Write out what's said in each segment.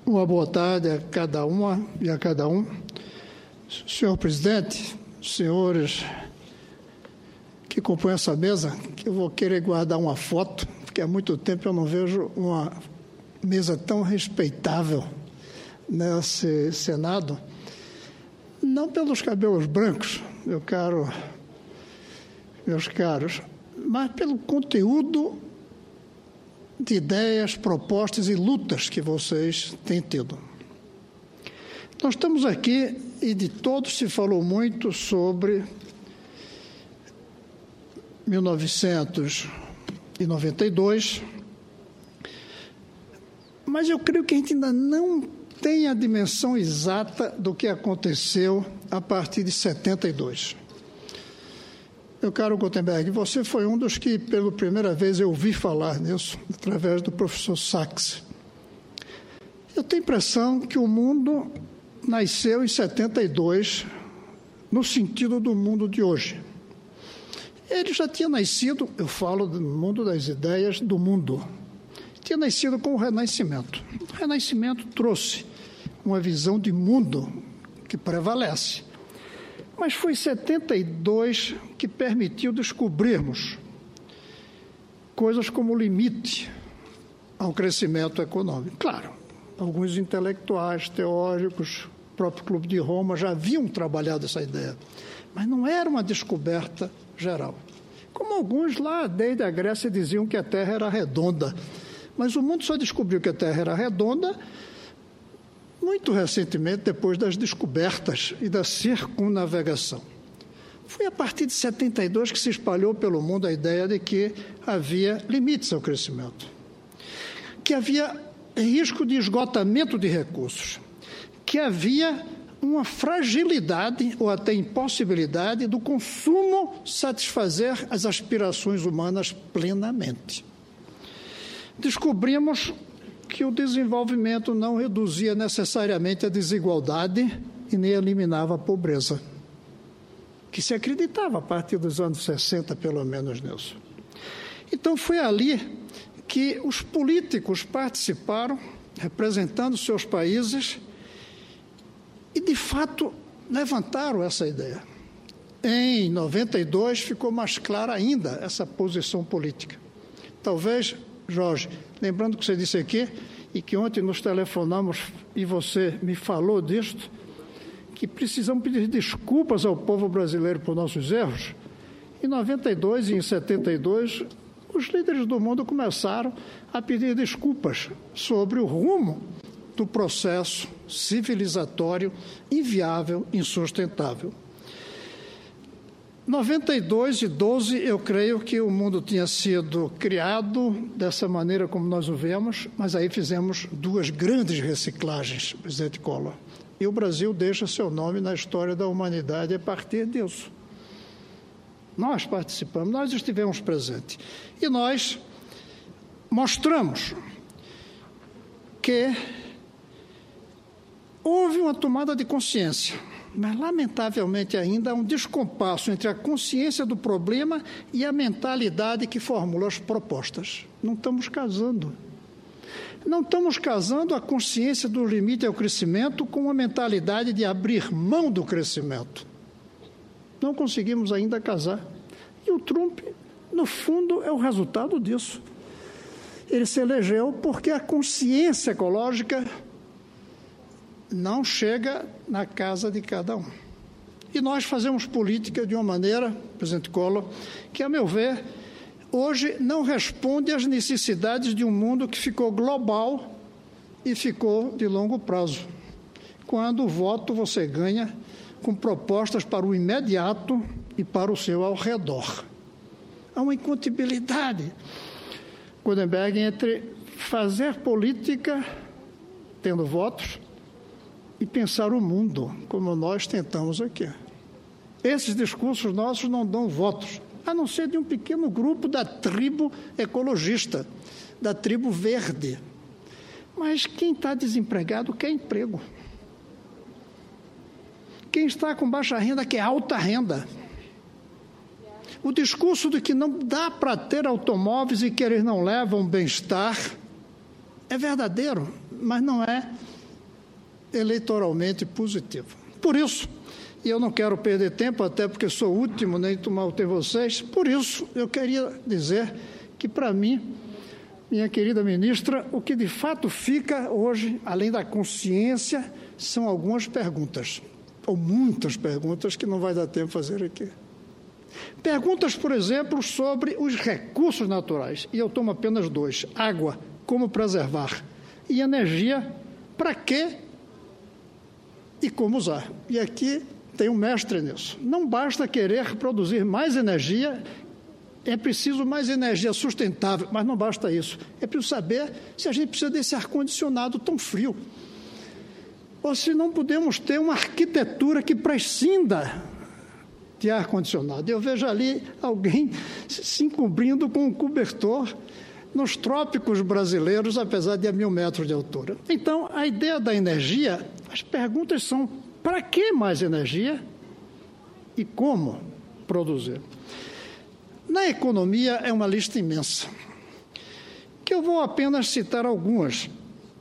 Uma boa tarde a cada uma e a cada um. Senhor presidente, senhores que compõem essa mesa, que eu vou querer guardar uma foto, porque há muito tempo eu não vejo uma mesa tão respeitável nesse Senado, não pelos cabelos brancos, meus caros, mas pelo conteúdo de ideias, propostas e lutas que vocês têm tido. Nós estamos aqui e de todos se falou muito sobre 1992, mas eu creio que a gente ainda não tem a dimensão exata do que aconteceu a partir de 72. Meu caro Gutenberg, você foi um dos que, pela primeira vez, eu ouvi falar nisso, através do professor Sachs. Eu tenho a impressão que o mundo nasceu em 72, no sentido do mundo de hoje. Ele já tinha nascido, eu falo do mundo das ideias, do mundo. Tinha nascido com o Renascimento. O Renascimento trouxe uma visão de mundo que prevalece. Mas foi 72 que permitiu descobrirmos coisas como limite ao crescimento econômico. Claro, alguns intelectuais, teóricos, o próprio Clube de Roma já haviam trabalhado essa ideia, mas não era uma descoberta geral. Como alguns lá, desde a Grécia, diziam que a Terra era redonda, mas o mundo só descobriu que a Terra era redonda muito recentemente, depois das descobertas e da circunnavegação. Foi a partir de 72 que se espalhou pelo mundo a ideia de que havia limites ao crescimento, que havia risco de esgotamento de recursos, que havia uma fragilidade ou até impossibilidade do consumo satisfazer as aspirações humanas plenamente. Descobrimos que o desenvolvimento não reduzia necessariamente a desigualdade e nem eliminava a pobreza, que se acreditava a partir dos anos 60, pelo menos nisso. Então, foi ali que os políticos participaram, representando seus países, e, de fato, levantaram essa ideia. Em 92, ficou mais clara ainda essa posição política. Talvez, Jorge, lembrando que você disse aqui, e que ontem nos telefonamos e você me falou disto, que precisamos pedir desculpas ao povo brasileiro por nossos erros. Em 92 e em 72, os líderes do mundo começaram a pedir desculpas sobre o rumo do processo civilizatório inviável, insustentável. 92 e 12, eu creio que o mundo tinha sido criado dessa maneira como nós o vemos, mas aí fizemos duas grandes reciclagens, presidente Collor. E o Brasil deixa seu nome na história da humanidade a partir disso. Nós participamos, nós estivemos presentes. E nós mostramos que houve uma tomada de consciência, mas, lamentavelmente, ainda há um descompasso entre a consciência do problema e a mentalidade que formula as propostas. Não estamos casando. Não estamos casando a consciência do limite ao crescimento com a mentalidade de abrir mão do crescimento. Não conseguimos ainda casar. E o Trump, no fundo, é o resultado disso. Ele se elegeu porque a consciência ecológica não chega na casa de cada um. E nós fazemos política de uma maneira, presidente Collor, que, a meu ver, hoje não responde às necessidades de um mundo que ficou global e ficou de longo prazo. Quando o voto você ganha com propostas para o imediato e para o seu ao redor. Há uma incompatibilidade, Gutenberg, entre fazer política tendo votos e pensar o mundo, como nós tentamos aqui. Esses discursos nossos não dão votos, a não ser de um pequeno grupo da tribo ecologista, da tribo verde. Mas quem está desempregado quer emprego. Quem está com baixa renda quer alta renda. O discurso de que não dá para ter automóveis e que eles não levam bem-estar é verdadeiro, mas não é eleitoralmente positivo. Por isso, e eu não quero perder tempo, até porque sou o último, nem tomar o tempo de vocês, por isso eu queria dizer que, para mim, minha querida ministra, o que de fato fica hoje, além da consciência, são algumas perguntas, ou muitas perguntas que não vai dar tempo de fazer aqui. Perguntas, por exemplo, sobre os recursos naturais, e eu tomo apenas 2, água, como preservar, e energia, para quê e como usar. E aqui tem um mestre nisso. Não basta querer produzir mais energia, é preciso mais energia sustentável, mas não basta isso. É preciso saber se a gente precisa desse ar-condicionado tão frio, ou se não podemos ter uma arquitetura que prescinda de ar-condicionado. Eu vejo ali alguém se encobrindo com um cobertor nos trópicos brasileiros, apesar de 1.000 metros de altura. Então, a ideia da energia, as perguntas são: para que mais energia e como produzir? Na economia é uma lista imensa, que eu vou apenas citar algumas.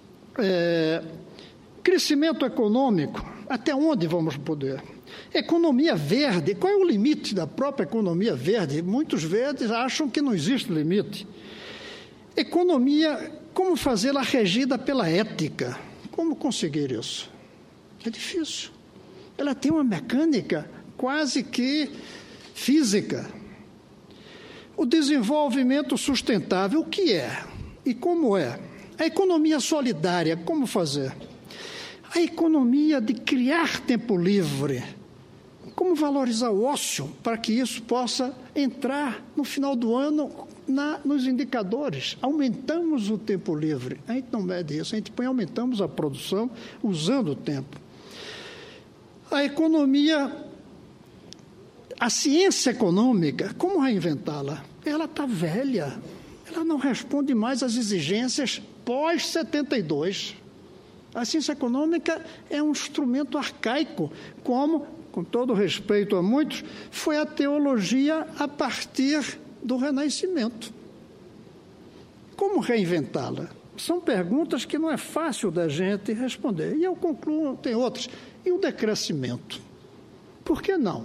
Crescimento econômico, até onde vamos poder? Economia verde, qual é o limite da própria economia verde? Muitos verdes acham que não existe limite. Economia, como fazê-la regida pela ética? Como conseguir isso? É difícil. Ela tem uma mecânica quase que física. O desenvolvimento sustentável, o que é? E como é? A economia solidária, como fazer? A economia de criar tempo livre. Como valorizar o ócio para que isso possa entrar no final do ano nos indicadores? Aumentamos o tempo livre. A gente não mede isso, a gente aumentamos a produção usando o tempo. A economia, a ciência econômica, como reinventá-la? Ela está velha, ela não responde mais às exigências pós-72. A ciência econômica é um instrumento arcaico, como, com todo respeito a muitos, foi a teologia a partir do Renascimento. Como reinventá-la? São perguntas que não é fácil da gente responder. E eu concluo, tem outras. E o decrescimento? Por que não?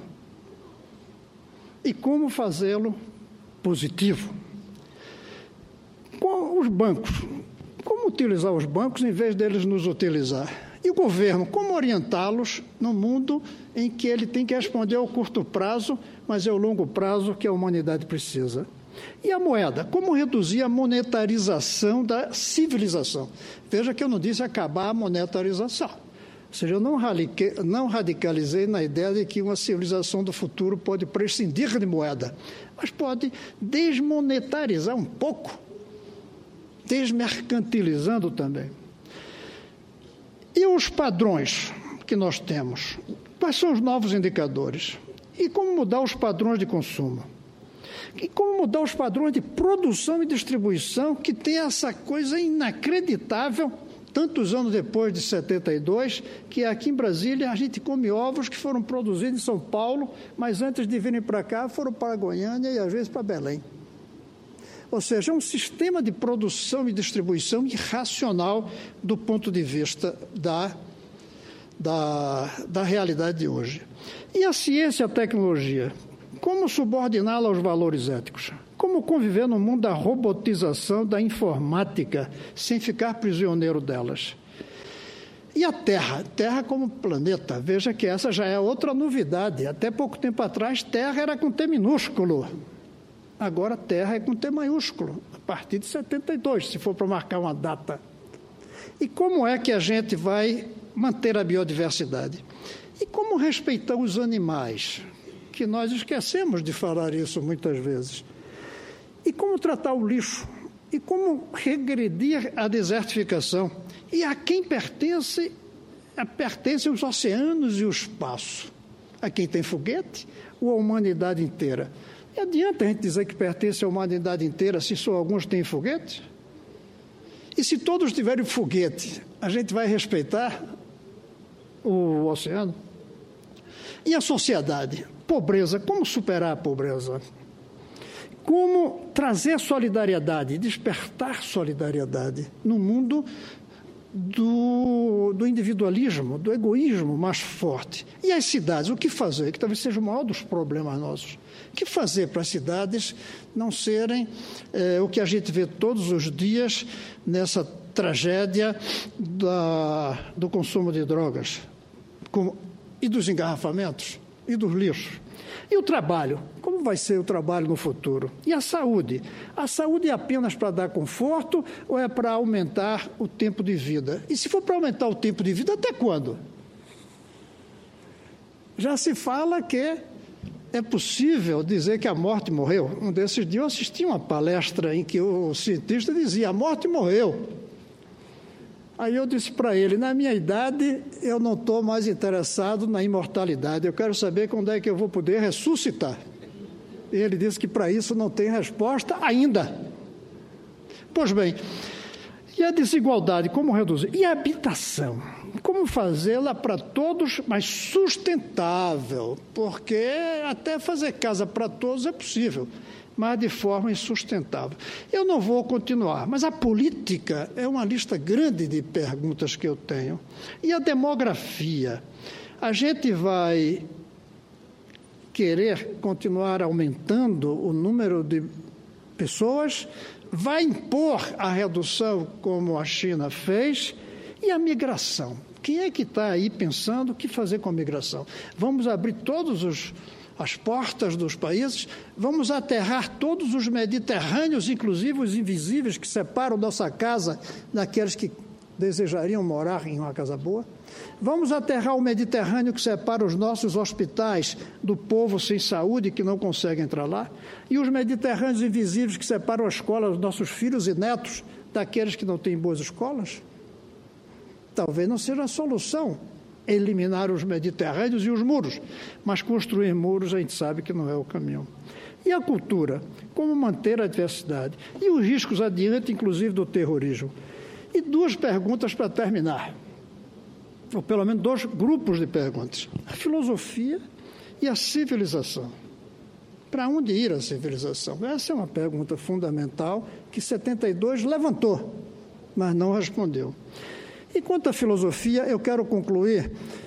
E como fazê-lo positivo? Com os bancos. Como utilizar os bancos em vez deles nos utilizar? E o governo, como orientá-los no mundo em que ele tem que responder ao curto prazo, mas é o longo prazo que a humanidade precisa? E a moeda, como reduzir a monetarização da civilização? Veja que eu não disse acabar a monetarização. Ou seja, eu não radicalizei na ideia de que uma civilização do futuro pode prescindir de moeda, mas pode desmonetarizar um pouco, desmercantilizando também. E os padrões que nós temos? Quais são os novos indicadores? E como mudar os padrões de consumo? E como mudar os padrões de produção e distribuição, que tem essa coisa inacreditável, tantos anos depois de 72, que aqui em Brasília a gente come ovos que foram produzidos em São Paulo, mas antes de virem para cá foram para Goiânia e às vezes para Belém. Ou seja, é um sistema de produção e distribuição irracional do ponto de vista da realidade de hoje. E a ciência e a tecnologia? Como subordiná-la aos valores éticos? Como conviver no mundo da robotização, da informática, sem ficar prisioneiro delas? E a Terra? Terra como planeta. Veja que essa já é outra novidade. Até pouco tempo atrás, Terra era com T minúsculo. Agora, Terra é com T maiúsculo, a partir de 72, se for para marcar uma data. E como é que a gente vai manter a biodiversidade? E como respeitar os animais? Que nós esquecemos de falar isso muitas vezes. E como tratar o lixo? E como regredir a desertificação? E a quem pertencem os oceanos e o espaço? A quem tem foguete ou a humanidade inteira? E adianta a gente dizer que pertence à humanidade inteira se só alguns têm foguete? E se todos tiverem foguete, a gente vai respeitar o oceano? E a sociedade? Pobreza, como superar a pobreza? como trazer solidariedade, despertar solidariedade no mundo do individualismo, do egoísmo mais forte. E as cidades, o que fazer? Que talvez seja o maior dos problemas nossos. O que fazer para as cidades não serem o que a gente vê todos os dias nessa tragédia do consumo de drogas e dos engarrafamentos e dos lixos? E o trabalho? Como vai ser o trabalho no futuro? E a saúde? A saúde é apenas para dar conforto ou é para aumentar o tempo de vida? E se for para aumentar o tempo de vida, até quando? Já se fala que é possível dizer que a morte morreu. Um desses dias eu assisti uma palestra em que o cientista dizia: a morte morreu. Aí eu disse para ele: na minha idade, eu não estou mais interessado na imortalidade, eu quero saber quando é que eu vou poder ressuscitar. E ele disse que para isso não tem resposta ainda. Pois bem, e a desigualdade, como reduzir? E a habitação? Como fazê-la para todos, mas sustentável? Porque até fazer casa para todos é possível, mas de forma insustentável. Eu não vou continuar, mas a política é uma lista grande de perguntas que eu tenho. E a demografia? A gente vai querer continuar aumentando o número de pessoas? Vai impor a redução como a China fez? E a migração? Quem é que está aí pensando o que fazer com a migração? Vamos abrir as portas dos países, vamos aterrar todos os mediterrâneos, inclusive os invisíveis que separam nossa casa daqueles que desejariam morar em uma casa boa? Vamos aterrar o Mediterrâneo que separa os nossos hospitais do povo sem saúde que não consegue entrar lá? E os mediterrâneos invisíveis que separam a escola dos nossos filhos e netos daqueles que não têm boas escolas? Talvez não seja a solução eliminar os mediterrâneos e os muros, mas construir muros a gente sabe que não é o caminho. E a cultura? Como manter a diversidade? E os riscos adiante, inclusive, do terrorismo? E duas perguntas para terminar, ou pelo menos dois grupos de perguntas: a filosofia e a civilização. Para onde ir a civilização? Essa é uma pergunta fundamental que 72 levantou, mas não respondeu. E quanto à filosofia, eu quero concluir,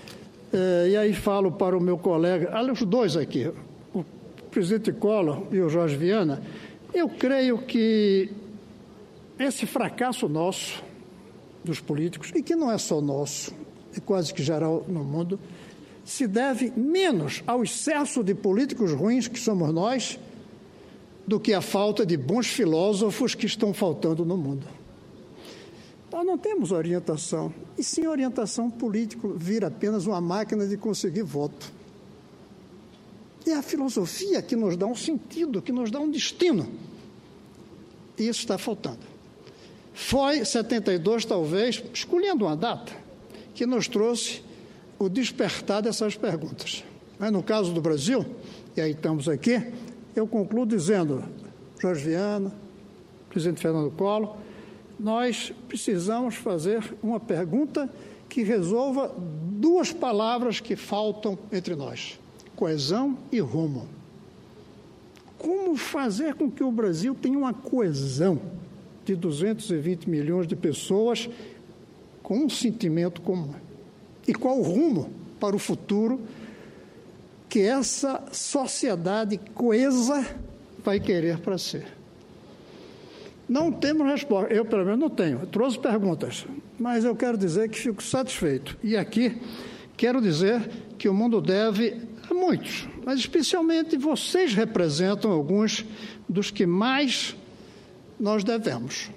e aí falo para o meu colega, os dois aqui, o presidente Collor e o Jorge Viana. Eu creio que esse fracasso nosso, dos políticos, e que não é só nosso, é quase que geral no mundo, se deve menos ao excesso de políticos ruins que somos nós, do que à falta de bons filósofos que estão faltando no mundo. Nós não temos orientação, e sem orientação político vira apenas uma máquina de conseguir voto. É a filosofia que nos dá um sentido, que nos dá um destino. E isso está faltando. Foi 72, talvez, escolhendo uma data, que nos trouxe o despertar dessas perguntas. Mas no caso do Brasil, e aí estamos aqui, eu concluo dizendo, Jorge Viana, presidente Fernando Collor, nós precisamos fazer uma pergunta que resolva duas palavras que faltam entre nós: coesão e rumo. Como fazer com que o Brasil tenha uma coesão de 220 milhões de pessoas com um sentimento comum? E qual o rumo para o futuro que essa sociedade coesa vai querer para ser? Não temos resposta. Eu, pelo menos, não tenho. Eu trouxe perguntas, mas eu quero dizer que fico satisfeito. E aqui quero dizer que o mundo deve a muitos, mas especialmente vocês representam alguns dos que mais nós devemos.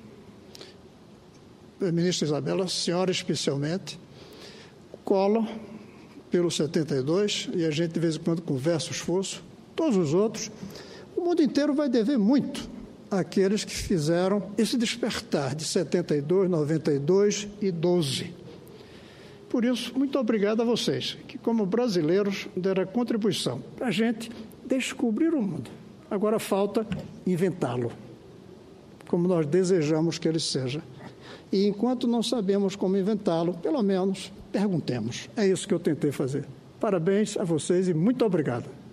A ministra Isabela, a senhora especialmente, Collor, pelo 72, e a gente de vez em quando conversa o esforço, todos os outros, o mundo inteiro vai dever muito àqueles que fizeram esse despertar de 72, 92 e 12. Por isso, muito obrigado a vocês, que como brasileiros deram a contribuição para a gente descobrir o mundo. Agora falta inventá-lo, como nós desejamos que ele seja. E enquanto não sabemos como inventá-lo, pelo menos perguntemos. É isso que eu tentei fazer. Parabéns a vocês e muito obrigado.